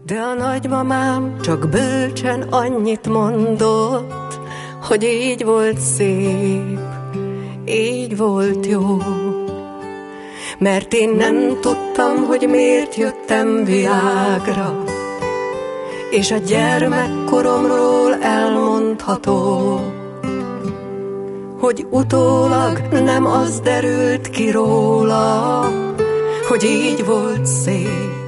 De a nagymamám csak bölcsen annyit mondott, hogy így volt szép, így volt jó. Mert én nem tudtam, hogy miért jöttem világra, és a gyermekkoromról elmondható, hogy utólag nem az derült ki róla, hogy így volt szép,